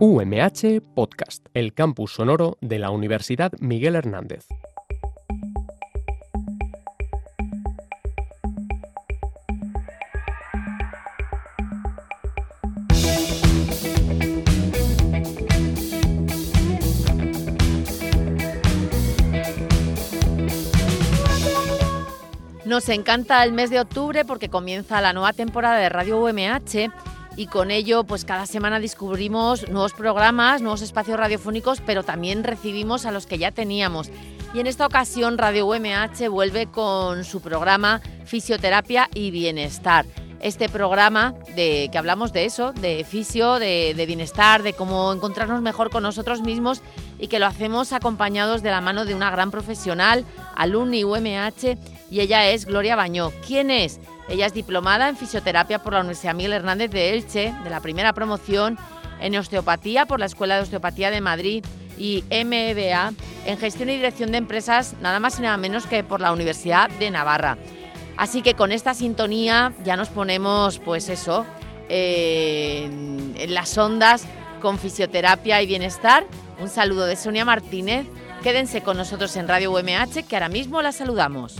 UMH Podcast, el campus sonoro de la Universidad Miguel Hernández. Nos encanta el mes de octubre porque comienza la nueva temporada de Radio UMH y con ello pues cada semana descubrimos nuevos programas, nuevos espacios radiofónicos, pero también recibimos a los que ya teníamos. Y en esta ocasión Radio UMH vuelve con su programa Fisioterapia y Bienestar. Este programa que hablamos de eso, de fisio, de bienestar, de cómo encontrarnos mejor con nosotros mismos y que lo hacemos acompañados de la mano de una gran profesional, alumni UMH, y ella es Gloria Bañó. ¿Quién es? Ella es diplomada en fisioterapia por la Universidad Miguel Hernández de Elche, de la primera promoción, en osteopatía por la Escuela de Osteopatía de Madrid y MBA en gestión y dirección de empresas, nada más y nada menos que por la Universidad de Navarra. Así que con esta sintonía ya nos ponemos, pues eso, en las ondas con fisioterapia y bienestar. Un saludo de Sonia Martínez. Quédense con nosotros en Radio UMH, que ahora mismo la saludamos.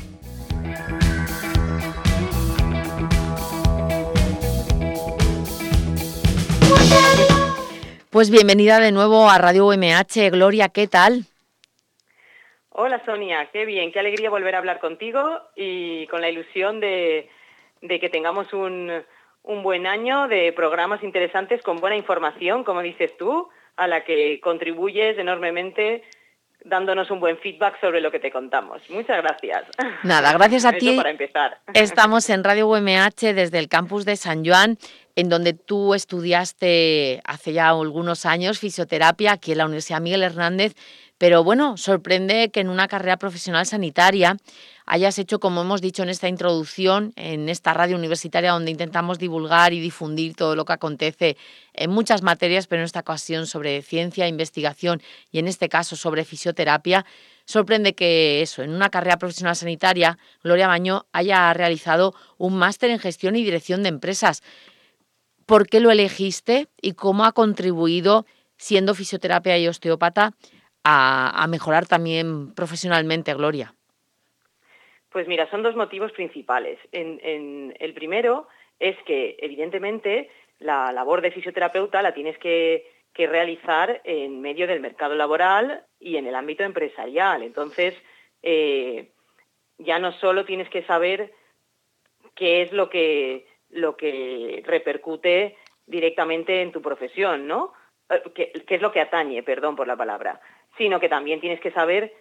Pues bienvenida de nuevo a Radio UMH. Gloria, ¿qué tal? Hola Sonia, qué bien, qué alegría volver a hablar contigo y con la ilusión de que tengamos un buen año de programas interesantes con buena información, como dices tú, a la que contribuyes enormemente dándonos un buen feedback sobre lo que te contamos. Muchas gracias. Nada, gracias a ti. Eso para empezar. Estamos en Radio UMH desde el campus de San Joan, en donde tú estudiaste hace ya algunos años fisioterapia aquí en la Universidad Miguel Hernández. Pero bueno, sorprende que en una carrera profesional sanitaria hayas hecho, como hemos dicho en esta introducción, en esta radio universitaria donde intentamos divulgar y difundir todo lo que acontece en muchas materias, pero en esta ocasión sobre ciencia, investigación y en este caso sobre fisioterapia. Sorprende que eso, en una carrera profesional sanitaria, Gloria Bañó haya realizado un máster en gestión y dirección de empresas. ¿Por qué lo elegiste y cómo ha contribuido, siendo fisioterapia y osteópata, a mejorar también profesionalmente, Gloria? Pues mira, son dos motivos principales. El primero es que, evidentemente, la labor de fisioterapeuta la tienes que realizar en medio del mercado laboral y en el ámbito empresarial. Entonces, ya no solo tienes que saber qué es lo que repercute directamente en tu profesión, ¿no? ¿Qué es lo que atañe, perdón por la palabra, sino que también tienes que saber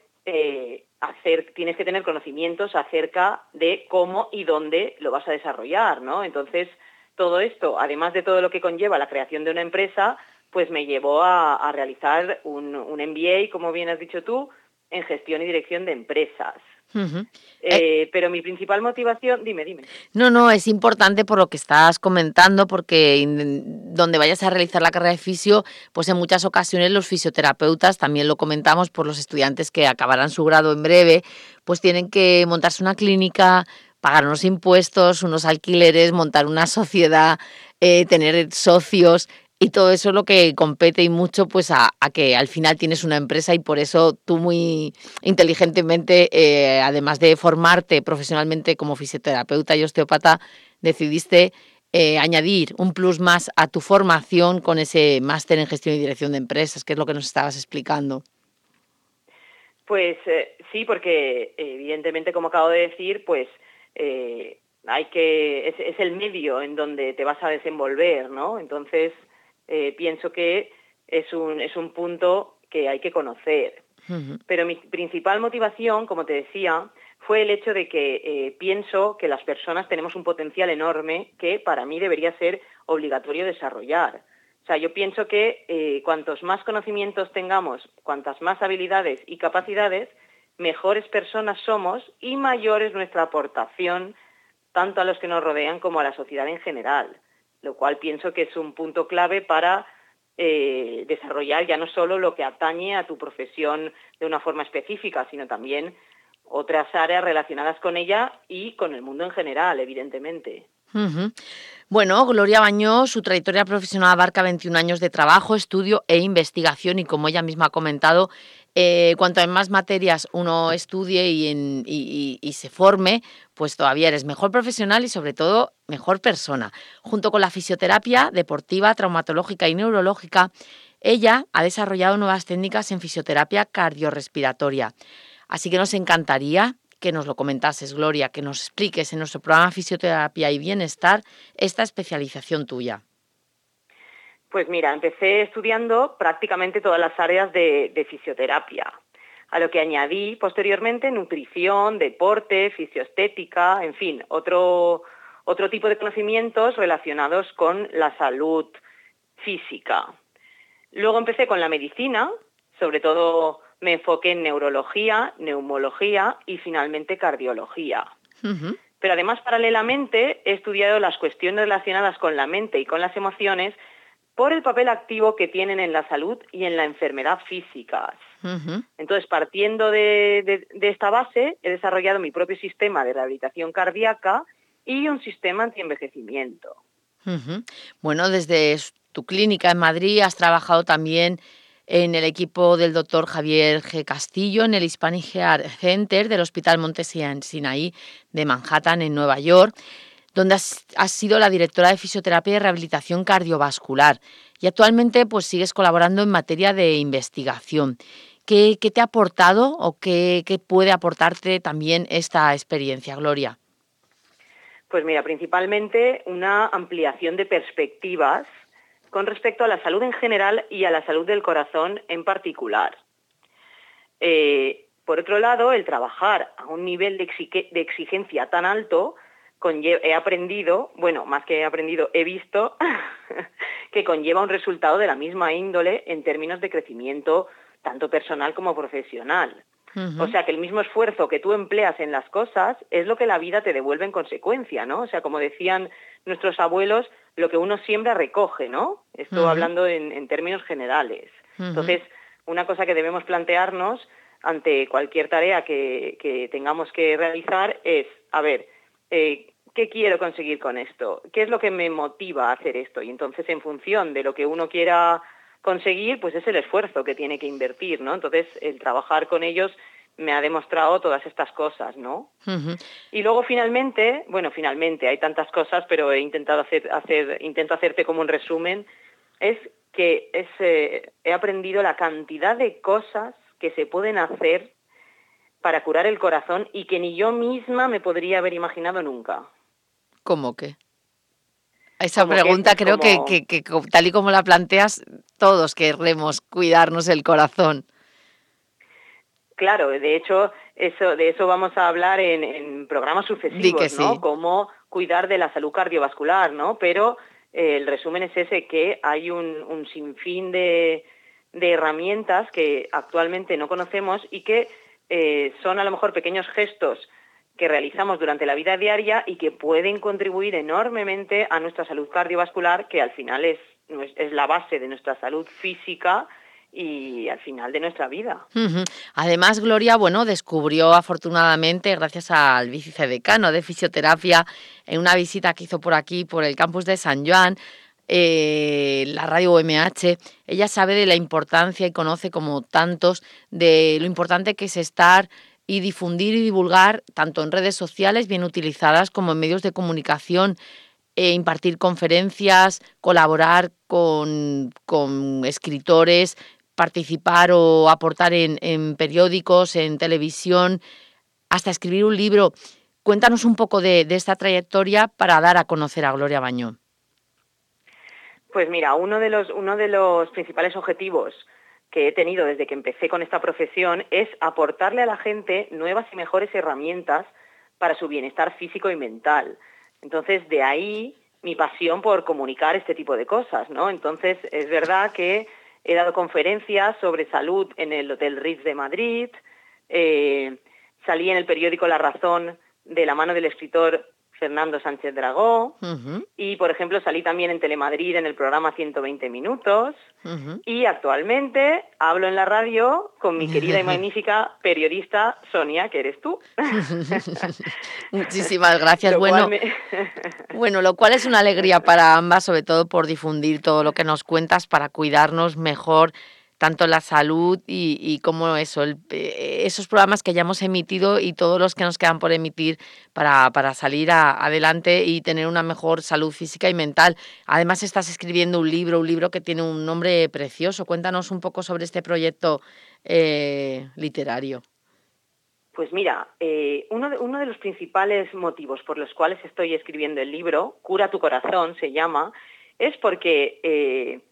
tienes que tener conocimientos acerca de cómo y dónde lo vas a desarrollar, ¿no? Entonces, todo esto, además de todo lo que conlleva la creación de una empresa, pues me llevó a realizar un MBA, como bien has dicho tú, en gestión y dirección de empresas. Uh-huh. Pero mi principal motivación... Dime. No, es importante por lo que estás comentando, porque donde vayas a realizar la carrera de fisio, pues en muchas ocasiones los fisioterapeutas, también lo comentamos por los estudiantes que acabarán su grado en breve, pues tienen que montarse una clínica, pagar unos impuestos, unos alquileres, montar una sociedad, tener socios. Y todo eso es lo que compete y mucho pues a que al final tienes una empresa y por eso tú muy inteligentemente, además de formarte profesionalmente como fisioterapeuta y osteópata, decidiste añadir un plus más a tu formación con ese máster en gestión y dirección de empresas, que es lo que nos estabas explicando. Pues sí, porque evidentemente, como acabo de decir, pues es el medio en donde te vas a desenvolver, ¿no? Entonces... pienso que es un punto que hay que conocer. Uh-huh. Pero mi principal motivación, como te decía, fue el hecho de que pienso que las personas tenemos un potencial enorme que para mí debería ser obligatorio desarrollar. O sea, yo pienso que cuantos más conocimientos tengamos, cuantas más habilidades y capacidades, mejores personas somos y mayor es nuestra aportación tanto a los que nos rodean como a la sociedad en general. Lo cual pienso que es un punto clave para desarrollar ya no solo lo que atañe a tu profesión de una forma específica, sino también otras áreas relacionadas con ella y con el mundo en general, evidentemente. Uh-huh. Bueno, Gloria Bañó, su trayectoria profesional abarca 21 años de trabajo, estudio e investigación y, como ella misma ha comentado, cuanto en más materias uno estudie y se forme, pues todavía eres mejor profesional y, sobre todo, mejor persona. Junto con la fisioterapia deportiva, traumatológica y neurológica, ella ha desarrollado nuevas técnicas en fisioterapia cardiorrespiratoria. Así que nos encantaría que nos lo comentases, Gloria, que nos expliques en nuestro programa Fisioterapia y Bienestar esta especialización tuya. Pues mira, empecé estudiando prácticamente todas las áreas de fisioterapia, a lo que añadí posteriormente nutrición, deporte, fisioestética, en fin, otro tipo de conocimientos relacionados con la salud física. Luego empecé con la medicina, sobre todo me enfoqué en neurología, neumología y finalmente cardiología. Uh-huh. Pero además, paralelamente, he estudiado las cuestiones relacionadas con la mente y con las emociones por el papel activo que tienen en la salud y en la enfermedad físicas. Uh-huh. Entonces, partiendo de esta base, he desarrollado mi propio sistema de rehabilitación cardíaca y un sistema antienvejecimiento. Uh-huh. Bueno, desde tu clínica en Madrid has trabajado también en el equipo del doctor Javier G. Castillo, en el Hispanic Heart Center del Hospital Monte Sinaí de Manhattan, en Nueva York, donde has sido la directora de fisioterapia y rehabilitación cardiovascular. Y actualmente pues sigues colaborando en materia de investigación. ¿Qué te ha aportado o qué puede aportarte también esta experiencia, Gloria? Pues mira, principalmente una ampliación de perspectivas con respecto a la salud en general y a la salud del corazón en particular. Por otro lado, el trabajar a un nivel de exigencia tan alto, he aprendido, bueno, más que he aprendido, he visto que conlleva un resultado de la misma índole en términos de crecimiento tanto personal como profesional. Uh-huh. O sea, que el mismo esfuerzo que tú empleas en las cosas es lo que la vida te devuelve en consecuencia, ¿no? O sea, como decían nuestros abuelos, lo que uno siembra recoge, ¿no? Esto uh-huh. hablando en términos generales. Uh-huh. Entonces, una cosa que debemos plantearnos ante cualquier tarea que tengamos que realizar es, a ver, ¿qué quiero conseguir con esto? ¿Qué es lo que me motiva a hacer esto? Y entonces, en función de lo que uno quiera conseguir, pues es el esfuerzo que tiene que invertir, ¿no? Entonces, el trabajar con ellos me ha demostrado todas estas cosas, ¿no? Uh-huh. Y luego finalmente, hay tantas cosas, pero intento hacerte como un resumen, es que he aprendido la cantidad de cosas que se pueden hacer para curar el corazón y que ni yo misma me podría haber imaginado nunca. ¿Cómo qué? Esa pregunta creo que tal y como la planteas, todos querremos cuidarnos el corazón. Claro, de hecho, de eso vamos a hablar en programas sucesivos, ¿no? Sí. Cómo cuidar de la salud cardiovascular, ¿no? Pero el resumen es ese, que hay un sinfín de herramientas que actualmente no conocemos y que son a lo mejor pequeños gestos que realizamos durante la vida diaria y que pueden contribuir enormemente a nuestra salud cardiovascular, que al final es la base de nuestra salud física y al final de nuestra vida. Uh-huh. Además, Gloria, descubrió afortunadamente, gracias al vicedecano de fisioterapia, en una visita que hizo por aquí, por el campus de San Joan, la radio UMH, ella sabe de la importancia y conoce, como tantos, de lo importante que es estar y difundir y divulgar, tanto en redes sociales bien utilizadas como en medios de comunicación, impartir conferencias, colaborar con escritores, participar o aportar en periódicos, en televisión, hasta escribir un libro. Cuéntanos un poco de esta trayectoria para dar a conocer a Gloria Bañó. Pues mira, uno de los principales objetivos que he tenido desde que empecé con esta profesión es aportarle a la gente nuevas y mejores herramientas para su bienestar físico y mental. Entonces, de ahí mi pasión por comunicar este tipo de cosas, ¿no? Entonces, es verdad que he dado conferencias sobre salud en el Hotel Ritz de Madrid, salí en el periódico La Razón de la mano del escritor Fernando Sánchez Dragó, y por ejemplo salí también en Telemadrid en el programa 120 minutos, y actualmente hablo en la radio con mi querida y magnífica periodista Sonia, que eres tú. Muchísimas gracias. Bueno, lo cual es una alegría para ambas, sobre todo por difundir todo lo que nos cuentas para cuidarnos mejor, tanto la salud y como eso, esos programas que ya hemos emitido y todos los que nos quedan por emitir para salir adelante y tener una mejor salud física y mental. Además estás escribiendo un libro que tiene un nombre precioso. Cuéntanos un poco sobre este proyecto literario. Pues mira, uno de los principales motivos por los cuales estoy escribiendo el libro, Cura tu corazón se llama, es porque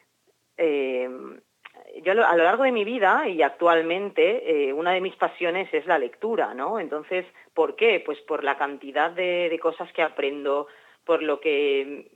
yo a lo largo de mi vida y actualmente una de mis pasiones es la lectura, ¿no? Entonces, ¿por qué? Pues por la cantidad de cosas que aprendo, por lo que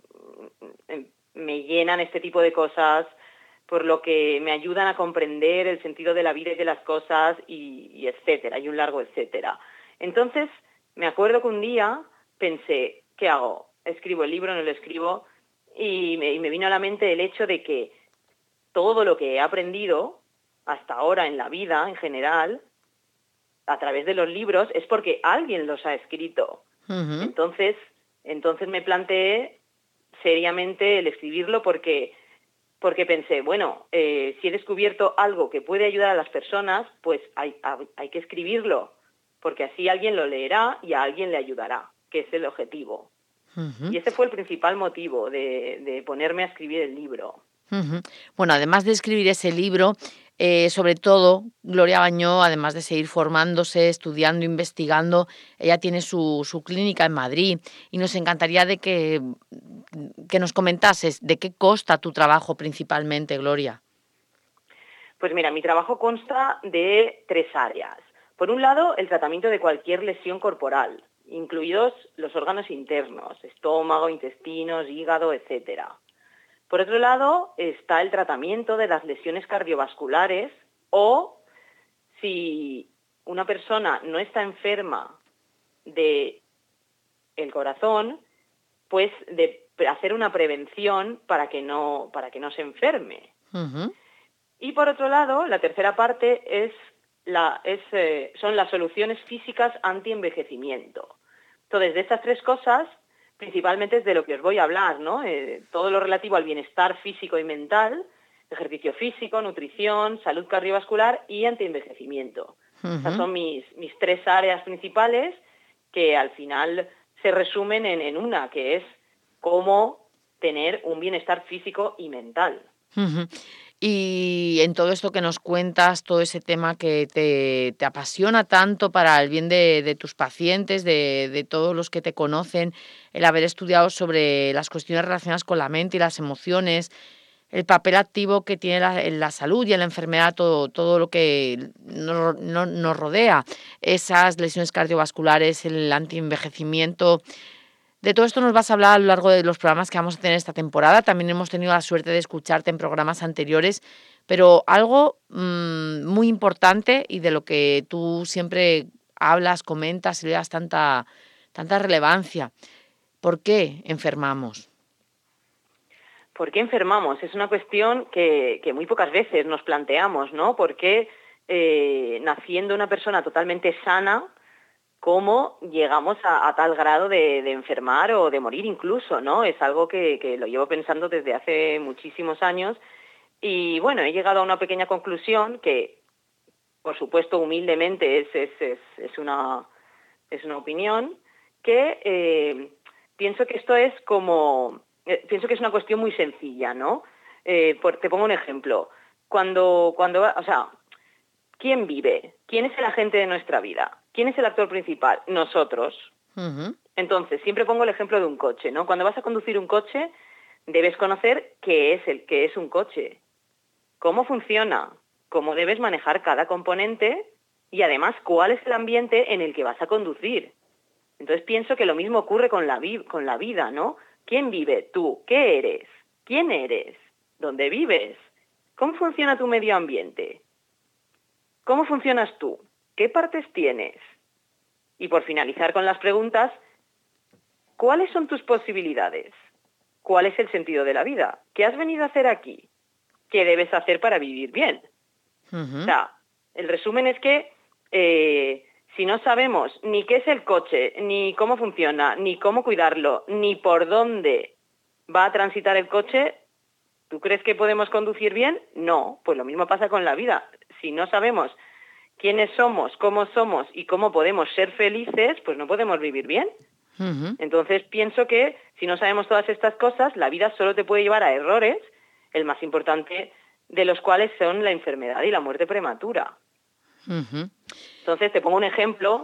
me llenan este tipo de cosas, por lo que me ayudan a comprender el sentido de la vida y de las cosas y etcétera, y un largo etcétera. Entonces, me acuerdo que un día pensé, ¿qué hago? ¿Escribo el libro, no lo escribo? Y me vino a la mente el hecho de que todo lo que he aprendido hasta ahora en la vida, en general, a través de los libros, es porque alguien los ha escrito. Entonces me planteé seriamente el escribirlo porque pensé, bueno, si he descubierto algo que puede ayudar a las personas, pues hay que escribirlo, porque así alguien lo leerá y a alguien le ayudará, que es el objetivo. Y ese fue el principal motivo de ponerme a escribir el libro. Bueno, además de escribir ese libro, sobre todo, Gloria Bañó, además de seguir formándose, estudiando, investigando, ella tiene su clínica en Madrid y nos encantaría de que nos comentases de qué consta tu trabajo principalmente, Gloria. Pues mira, mi trabajo consta de 3 áreas. Por un lado, el tratamiento de cualquier lesión corporal, incluidos los órganos internos, estómago, intestinos, hígado, etcétera. Por otro lado, está el tratamiento de las lesiones cardiovasculares o si una persona no está enferma del corazón, pues de hacer una prevención para que no se enferme. Y por otro lado, la tercera parte son las soluciones físicas anti-envejecimiento. Entonces, de estas 3 cosas, principalmente es de lo que os voy a hablar, ¿no? Todo lo relativo al bienestar físico y mental, ejercicio físico, nutrición, salud cardiovascular y antienvejecimiento. Esas son mis 3 áreas principales que al final se resumen en una, que es cómo tener un bienestar físico y mental. Y en todo esto que nos cuentas, todo ese tema que te apasiona tanto para el bien de tus pacientes, de todos los que te conocen, el haber estudiado sobre las cuestiones relacionadas con la mente y las emociones, el papel activo que tiene en la salud y en la enfermedad, todo lo que nos rodea, esas lesiones cardiovasculares, el antienvejecimiento. De todo esto nos vas a hablar a lo largo de los programas que vamos a tener esta temporada. También hemos tenido la suerte de escucharte en programas anteriores, pero algo muy importante y de lo que tú siempre hablas, comentas y le das tanta relevancia. ¿Por qué enfermamos? ¿Por qué enfermamos? Es una cuestión que muy pocas veces nos planteamos, ¿no? ¿Por qué naciendo una persona totalmente sana, cómo llegamos a tal grado de enfermar o de morir incluso, ¿no? Es algo que lo llevo pensando desde hace muchísimos años y, bueno, he llegado a una pequeña conclusión que, por supuesto, humildemente es una opinión, que pienso que esto es pienso que es una cuestión muy sencilla, ¿no? Te pongo un ejemplo. ¿Quién vive? ¿Quién es el agente de nuestra vida? ¿Quién es el actor principal? Nosotros. Entonces, siempre pongo el ejemplo de un coche, ¿no? Cuando vas a conducir un coche, debes conocer qué es un coche, cómo funciona, cómo debes manejar cada componente y además cuál es el ambiente en el que vas a conducir. Entonces pienso que lo mismo ocurre con la vida, ¿no? ¿Quién vive? Tú. ¿Qué eres? ¿Quién eres? ¿Dónde vives? ¿Cómo funciona tu medio ambiente? ¿Cómo funcionas tú? ¿Qué partes tienes? Y por finalizar con las preguntas, ¿cuáles son tus posibilidades? ¿Cuál es el sentido de la vida? ¿Qué has venido a hacer aquí? ¿Qué debes hacer para vivir bien? O sea, el resumen es que si no sabemos ni qué es el coche, ni cómo funciona, ni cómo cuidarlo, ni por dónde va a transitar el coche, ¿tú crees que podemos conducir bien? No, pues lo mismo pasa con la vida. Si no sabemos quiénes somos y cómo podemos ser felices, pues no podemos vivir bien. Entonces pienso que si no sabemos todas estas cosas, la vida solo te puede llevar a errores, el más importante de los cuales son la enfermedad y la muerte prematura. Entonces te pongo un ejemplo,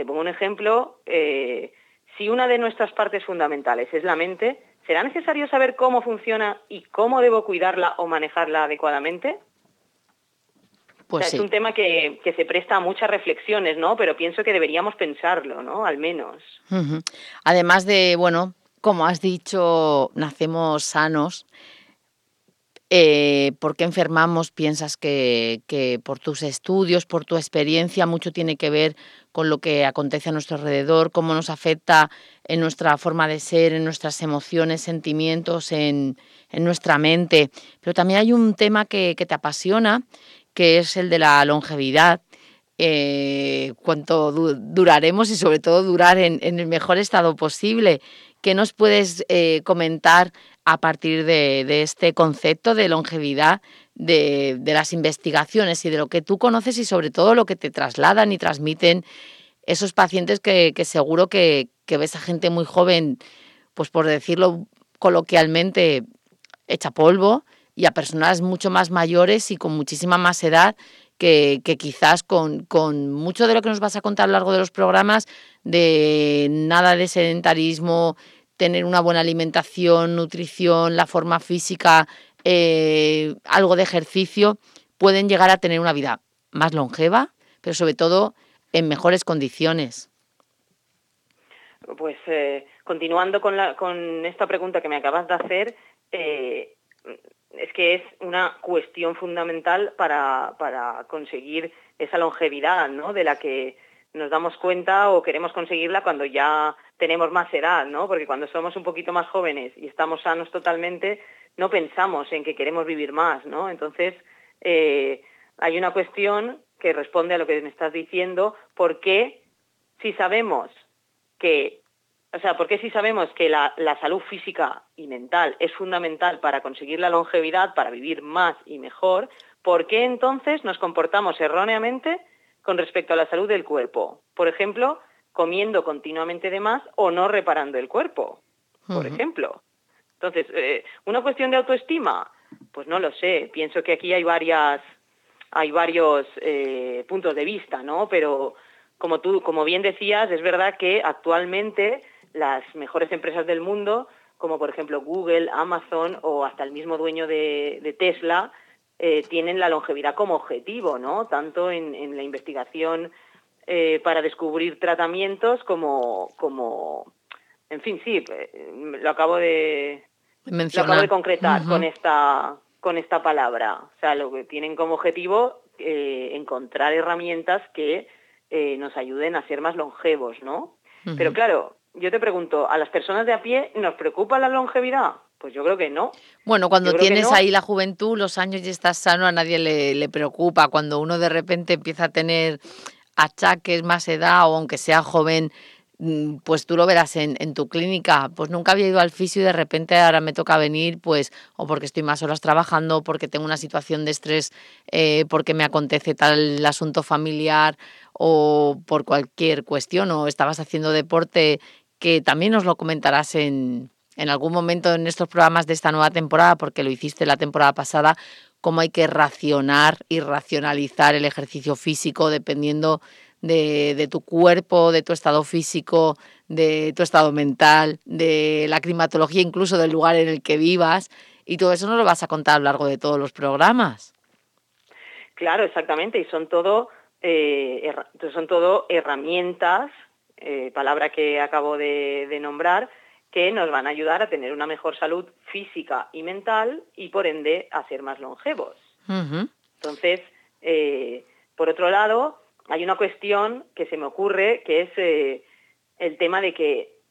si una de nuestras partes fundamentales es la mente, ¿será necesario saber cómo funciona y cómo debo cuidarla o manejarla adecuadamente? Pues sí. Es un tema que se presta a muchas reflexiones, ¿no? Pero pienso que deberíamos pensarlo, ¿no? Al menos. Además de, bueno, como has dicho, nacemos sanos. ¿Por qué enfermamos? ¿Piensas que por tus estudios, por tu experiencia, mucho tiene que ver con lo que acontece a nuestro alrededor, cómo nos afecta en nuestra forma de ser, en nuestras emociones, sentimientos, en nuestra mente? Pero también hay un tema que te apasiona, que es el de la longevidad. Cuánto duraremos y sobre todo durar en el mejor estado posible. ¿Qué nos puedes comentar a partir de este concepto de longevidad, de las investigaciones y de lo que tú conoces y sobre todo lo que te trasladan y transmiten esos pacientes que seguro que ves a gente muy joven, pues por decirlo coloquialmente, hecha polvo, y a personas mucho más mayores y con muchísima más edad que quizás con mucho de lo que nos vas a contar a lo largo de los programas, de nada de sedentarismo, tener una buena alimentación, nutrición, la forma física, algo de ejercicio, pueden llegar a tener una vida más longeva, pero sobre todo en mejores condiciones. Pues continuando con esta pregunta que me acabas de hacer, es que es una cuestión fundamental para conseguir esa longevidad, ¿no? De la que nos damos cuenta o queremos conseguirla cuando ya tenemos más edad, ¿no? Porque cuando somos un poquito más jóvenes y estamos sanos totalmente, no pensamos en que queremos vivir más, ¿no? Entonces, hay una cuestión que responde a lo que me estás diciendo: ¿por qué si sabemos que la salud física y mental es fundamental para conseguir la longevidad, para vivir más y mejor, ¿por qué entonces nos comportamos erróneamente con respecto a la salud del cuerpo? Por ejemplo, comiendo continuamente de más o no reparando el cuerpo, por ejemplo. Entonces, ¿una cuestión de autoestima? Pues no lo sé. Pienso que aquí hay varios puntos de vista, ¿no? Pero como bien decías, es verdad que actualmente las mejores empresas del mundo, como por ejemplo Google, Amazon o hasta el mismo dueño de Tesla, tienen la longevidad como objetivo, ¿no? Tanto en la investigación para descubrir tratamientos como en fin, sí, lo acabo de concretar con esta palabra. O sea, lo que tienen como objetivo encontrar herramientas que nos ayuden a ser más longevos, ¿no? Pero claro, yo te pregunto, ¿a las personas de a pie nos preocupa la longevidad? Pues yo creo que no. Bueno, cuando tienes ahí la juventud, los años y estás sano, a nadie le preocupa. Cuando uno de repente empieza a tener achaques, más edad, o aunque sea joven, pues tú lo verás en tu clínica. Pues nunca había ido al fisio y de repente ahora me toca venir, pues o porque estoy más horas trabajando, porque tengo una situación de estrés, porque me acontece tal asunto familiar o por cualquier cuestión, o estabas haciendo deporte, que también nos lo comentarás en algún momento en estos programas de esta nueva temporada, porque lo hiciste la temporada pasada, cómo hay que racionar y racionalizar el ejercicio físico dependiendo de tu cuerpo, de tu estado físico, de tu estado mental, de la climatología, incluso del lugar en el que vivas, y todo eso nos lo vas a contar a lo largo de todos los programas. Claro, exactamente, y son todo herramientas, palabra que acabo de nombrar, que nos van a ayudar a tener una mejor salud física y mental y, por ende, a ser más longevos. Entonces, por otro lado, hay una cuestión que se me ocurre, que es el tema de que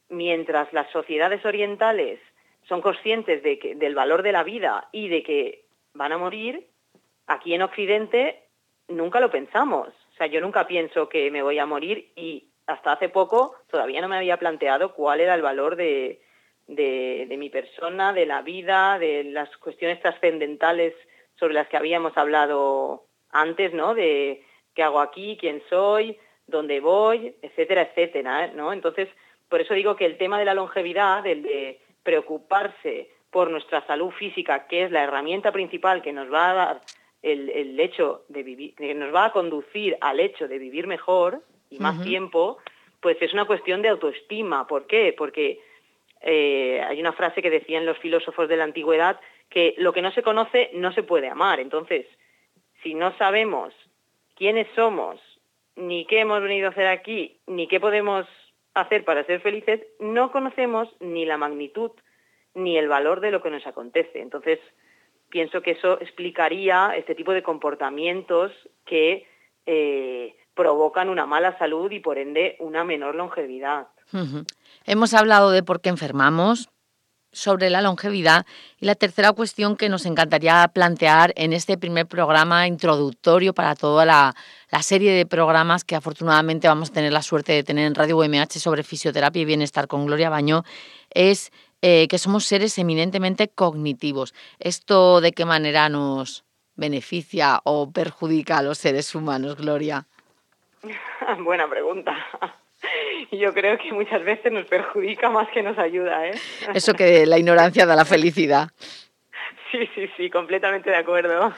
mientras las sociedades orientales son conscientes del valor de la vida y de que van a morir, aquí en Occidente nunca lo pensamos. O sea, yo nunca pienso que me voy a morir y hasta hace poco todavía no me había planteado cuál era el valor de mi persona, de la vida, de las cuestiones trascendentales sobre las que habíamos hablado antes, ¿no? De qué hago aquí, quién soy, dónde voy, etcétera, etcétera, ¿no? Entonces, por eso digo que el tema de la longevidad, el de preocuparse por nuestra salud física, que es la herramienta principal que nos va a dar el hecho de vivir, que nos va a conducir al hecho de vivir mejor y más tiempo, pues es una cuestión de autoestima. ¿Por qué? Porque hay una frase que decían los filósofos de la antigüedad, que lo que no se conoce no se puede amar. Entonces, si no sabemos quiénes somos, ni qué hemos venido a hacer aquí, ni qué podemos hacer para ser felices, no conocemos ni la magnitud ni el valor de lo que nos acontece. Entonces, pienso que eso explicaría este tipo de comportamientos que provocan una mala salud y, por ende, una menor longevidad. Hemos hablado de por qué enfermamos, sobre la longevidad, y la tercera cuestión que nos encantaría plantear en este primer programa introductorio para toda la serie de programas que afortunadamente vamos a tener la suerte de tener en Radio UMH sobre fisioterapia y bienestar con Gloria Bañó, es que somos seres eminentemente cognitivos. ¿Esto de qué manera nos beneficia o perjudica a los seres humanos, Gloria? Buena pregunta. Yo creo que muchas veces nos perjudica más que nos ayuda, ¿eh? Eso que la ignorancia da la felicidad. Sí, completamente de acuerdo.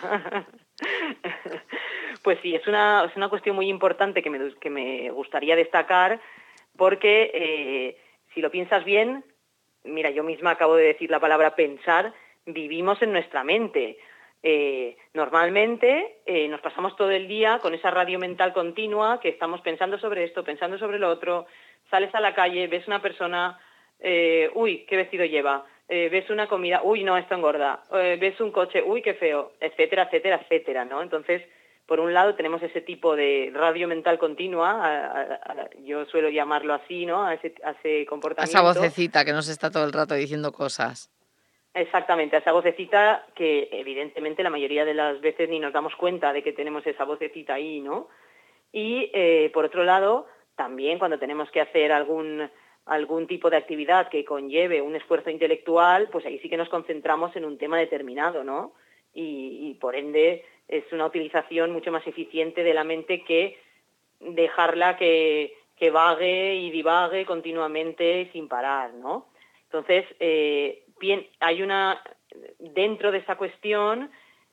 Pues sí, es una cuestión muy importante que me gustaría destacar, porque si lo piensas bien, mira, yo misma acabo de decir la palabra pensar, vivimos en nuestra mente. Normalmente nos pasamos todo el día con esa radio mental continua, que estamos pensando sobre esto, pensando sobre lo otro. Sales a la calle, ves una persona, uy, qué vestido lleva, ves una comida, uy, no, esto engorda, ves un coche, uy, qué feo, etcétera, etcétera, etcétera, ¿no? Entonces, por un lado tenemos ese tipo de radio mental continua, yo suelo llamarlo así, ¿no? A ese comportamiento. Esa vocecita que nos está todo el rato diciendo cosas. Exactamente, a esa vocecita que evidentemente la mayoría de las veces ni nos damos cuenta de que tenemos esa vocecita ahí, ¿no? Y por otro lado, también cuando tenemos que hacer algún tipo de actividad que conlleve un esfuerzo intelectual, pues ahí sí que nos concentramos en un tema determinado, ¿no? Y por ende es una utilización mucho más eficiente de la mente que dejarla que vague y divague continuamente sin parar, ¿no? Entonces, bien, dentro de esa cuestión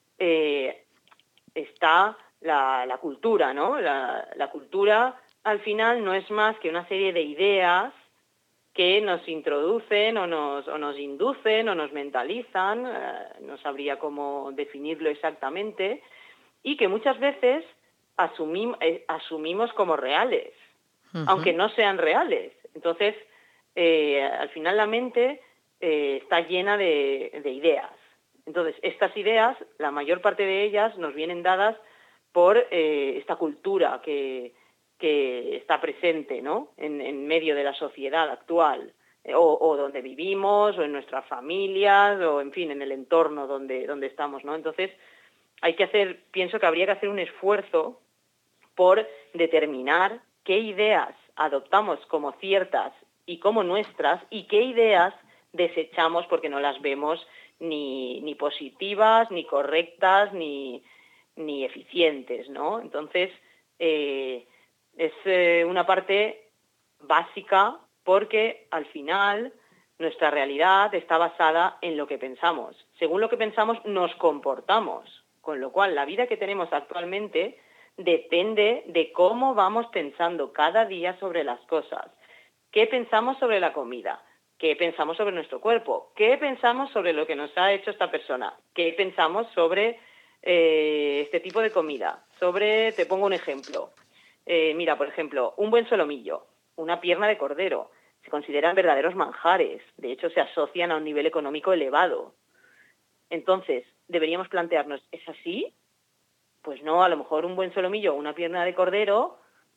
está la cultura, ¿no? La cultura al final no es más que una serie de ideas que nos introducen o nos inducen o nos mentalizan, no sabría cómo definirlo exactamente, y que muchas veces asumimos como reales, aunque no sean reales. Entonces, al final la mente está llena de ideas. Entonces, estas ideas, la mayor parte de ellas nos vienen dadas por esta cultura que está presente, ¿no? en medio de la sociedad actual, o donde vivimos, o en nuestras familias, o en fin, en el entorno donde estamos, ¿no? Entonces, pienso que habría que hacer un esfuerzo por determinar qué ideas adoptamos como ciertas y como nuestras, y qué ideas desechamos porque no las vemos ni positivas, ni correctas, ni eficientes, ¿no? Entonces, es una parte básica, porque al final nuestra realidad está basada en lo que pensamos. Según lo que pensamos, nos comportamos, con lo cual la vida que tenemos actualmente depende de cómo vamos pensando cada día sobre las cosas. ¿Qué pensamos sobre la comida? ¿Qué pensamos sobre nuestro cuerpo? ¿Qué pensamos sobre lo que nos ha hecho esta persona? ¿Qué pensamos sobre este tipo de comida? Te pongo un ejemplo. Mira, por ejemplo, un buen solomillo, una pierna de cordero, se consideran verdaderos manjares. De hecho, se asocian a un nivel económico elevado. Entonces, deberíamos plantearnos, ¿es así? Pues no, a lo mejor un buen solomillo o una pierna de cordero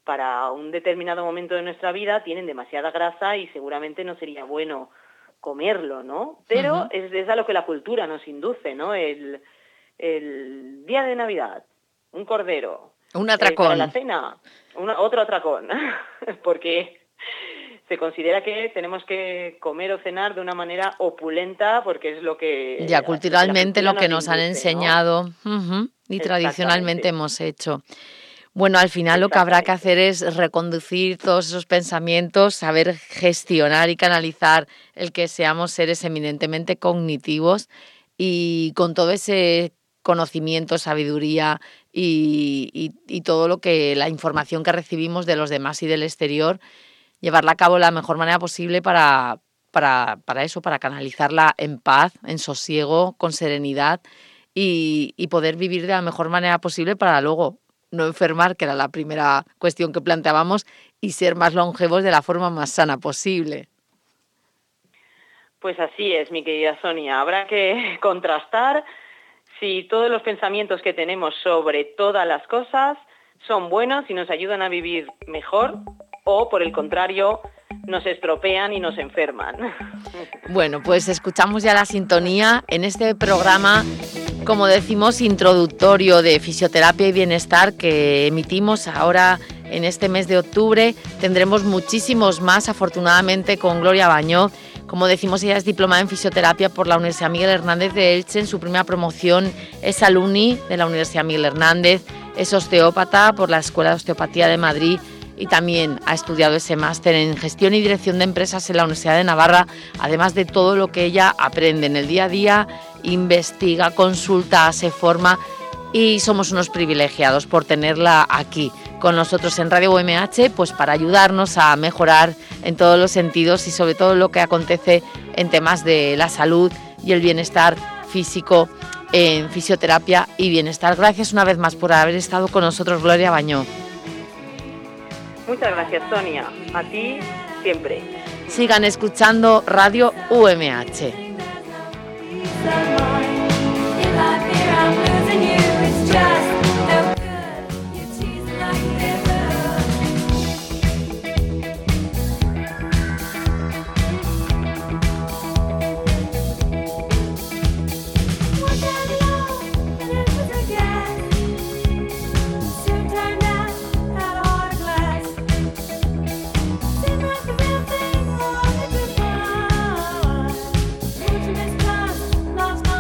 para un determinado momento de nuestra vida tienen demasiada grasa y seguramente no sería bueno comerlo, ¿no? Pero es a lo que la cultura nos induce, ¿no? El día de Navidad, un cordero. Un atracón. Para la cena, otro atracón, porque se considera que tenemos que comer o cenar de una manera opulenta porque es lo que... Ya, culturalmente lo que nos han enseñado, ¿no? Y tradicionalmente hemos hecho. Bueno, al final lo que habrá que hacer es reconducir todos esos pensamientos, saber gestionar y canalizar el que seamos seres eminentemente cognitivos y con todo ese conocimiento, sabiduría y todo lo que la información que recibimos de los demás y del exterior, llevarla a cabo de la mejor manera posible para eso, para canalizarla en paz, en sosiego, con serenidad y poder vivir de la mejor manera posible para luego no enfermar, que era la primera cuestión que planteábamos, y ser más longevos de la forma más sana posible. Pues así es, mi querida Sonia. Habrá que contrastar si todos los pensamientos que tenemos sobre todas las cosas son buenos y nos ayudan a vivir mejor o, por el contrario, nos estropean y nos enferman. Bueno, pues escuchamos ya la sintonía en este programa, como decimos, introductorio de fisioterapia y bienestar que emitimos ahora en este mes de octubre. Tendremos muchísimos más, afortunadamente, con Gloria Bañó. Como decimos, ella es diplomada en fisioterapia por la Universidad Miguel Hernández de Elche. En su primera promoción es alumni de la Universidad Miguel Hernández. Es osteópata por la Escuela de Osteopatía de Madrid y también ha estudiado ese máster en gestión y dirección de empresas en la Universidad de Navarra, además de todo lo que ella aprende en el día a día, investiga, consulta, se forma y somos unos privilegiados por tenerla aquí con nosotros en Radio UMH, pues para ayudarnos a mejorar en todos los sentidos y sobre todo lo que acontece en temas de la salud y el bienestar físico en fisioterapia y bienestar. Gracias una vez más por haber estado con nosotros, Gloria Bañó. Muchas gracias, Sonia. A ti siempre. Sigan escuchando Radio UMH. Love's not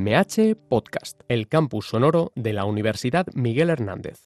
UMH Podcast, el campus sonoro de la Universidad Miguel Hernández.